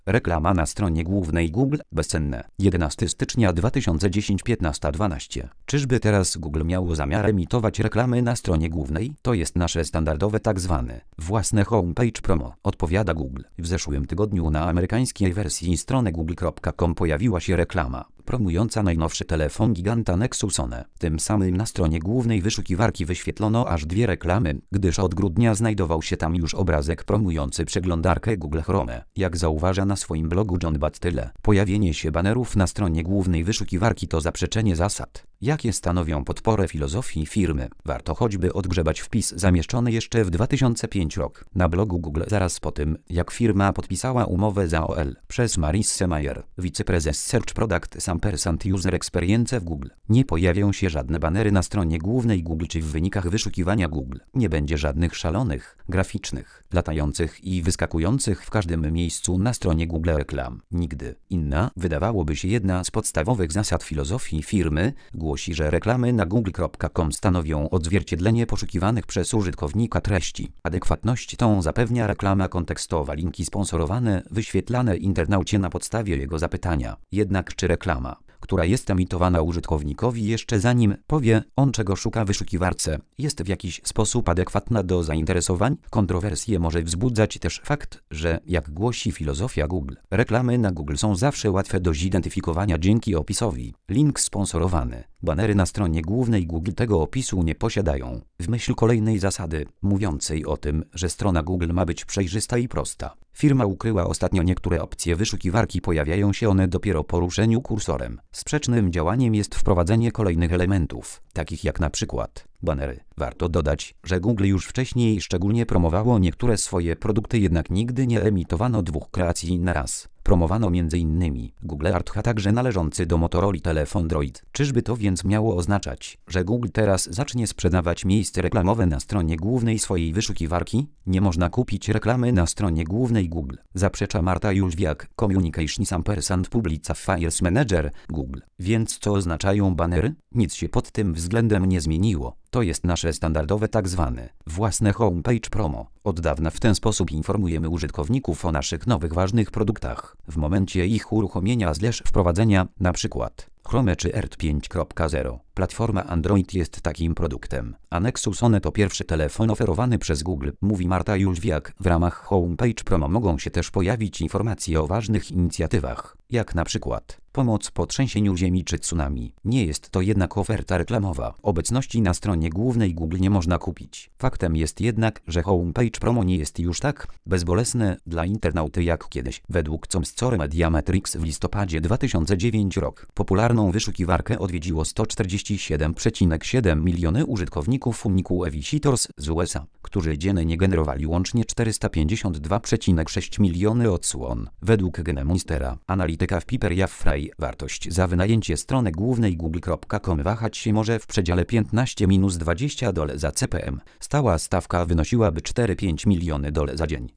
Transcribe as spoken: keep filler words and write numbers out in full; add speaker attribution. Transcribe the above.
Speaker 1: Reklama na stronie głównej Google. Bezcenne. jedenastego stycznia dwa tysiące dziesiątego piętnaście dwanaście. Czyżby teraz Google miało zamiar emitować reklamy na stronie głównej? To jest nasze standardowe tak zwane własne homepage promo, odpowiada Google. W zeszłym tygodniu na amerykańskiej wersji strony google kropka com pojawiła się reklama promująca najnowszy telefon giganta Nexus One. Tym samym na stronie głównej wyszukiwarki wyświetlono aż dwie reklamy, gdyż od grudnia znajdował się tam już obrazek promujący przeglądarkę Google Chrome. Jak zauważa na swoim blogu John Battyle, pojawienie się banerów na stronie głównej wyszukiwarki to zaprzeczenie zasad, jakie stanowią podporę filozofii firmy. Warto choćby odgrzebać wpis zamieszczony jeszcze w dwa tysiące piątym roku na blogu Google zaraz po tym, jak firma podpisała umowę z A O L przez Marissa Mayer, wiceprezes Search Product Ampersand User Experience w Google. Nie pojawią się żadne banery na stronie głównej Google czy w wynikach wyszukiwania Google. Nie będzie żadnych szalonych, graficznych, latających i wyskakujących w każdym miejscu na stronie Google reklam. Nigdy. Inna, wydawałoby się jedna z podstawowych zasad filozofii firmy, głosi, że reklamy na google kropka com stanowią odzwierciedlenie poszukiwanych przez użytkownika treści. Adekwatność tą zapewnia reklama kontekstowa, linki sponsorowane wyświetlane internaucie na podstawie jego zapytania. Jednak czy reklama, która jest emitowana użytkownikowi jeszcze zanim powie on czego szuka w wyszukiwarce, jest w jakiś sposób adekwatna do zainteresowań? Kontrowersje może wzbudzać też fakt, że jak głosi filozofia Google, reklamy na Google są zawsze łatwe do zidentyfikowania dzięki opisowi. Link sponsorowany. Banery na stronie głównej Google tego opisu nie posiadają. W myśl kolejnej zasady, mówiącej o tym, że strona Google ma być przejrzysta i prosta, firma ukryła ostatnio niektóre opcje wyszukiwarki, pojawiają się one dopiero po ruszeniu kursorem. Sprzecznym działaniem jest wprowadzenie kolejnych elementów, takich jak na przykład banery. Warto dodać, że Google już wcześniej szczególnie promowało niektóre swoje produkty, jednak nigdy nie emitowano dwóch kreacji na raz. Promowano między innymi Google Art, a także należący do Motorola telefon Droid. Czyżby to więc miało oznaczać, że Google teraz zacznie sprzedawać miejsce reklamowe na stronie głównej swojej wyszukiwarki? Nie można kupić reklamy na stronie głównej Google, zaprzecza Marta Jóźwiak, Communications Ampersand Public Affairs Manager Google. Więc co oznaczają banery? Nic się pod tym względem nie zmieniło. To jest nasze standardowe tak zwane własne homepage promo. Od dawna w ten sposób informujemy użytkowników o naszych nowych ważnych produktach. W momencie ich uruchomienia zleż wprowadzenia, np. Chrome czy R T pięć kropka zero. Platforma Android jest takim produktem, a Nexus One to pierwszy telefon oferowany przez Google, mówi Marta Jóźwiak. W ramach homepage promo mogą się też pojawić informacje o ważnych inicjatywach, jak na przykład pomoc po trzęsieniu ziemi czy tsunami. Nie jest to jednak oferta reklamowa. Obecności na stronie głównej Google nie można kupić. Faktem jest jednak, że homepage promo nie jest już tak bezbolesne dla internauty jak kiedyś. Według Comscore Media Metrics w listopadzie dwa tysiące dziewiątego roku popularną wyszukiwarkę odwiedziło sto czterdzieści siedem przecinek siedem miliony użytkowników uniku e-visitors z U S A, którzy dziennie generowali łącznie czterysta pięćdziesiąt dwa przecinek sześć miliony odsłon. Według Genemonstera, analityka w Piper Jaffray, wartość za wynajęcie strony głównej google kropka com wahać się może w przedziale piętnaście do dwudziestu dolarów za C P M. Stała stawka wynosiłaby cztery do pięciu miliony dolarów za dzień.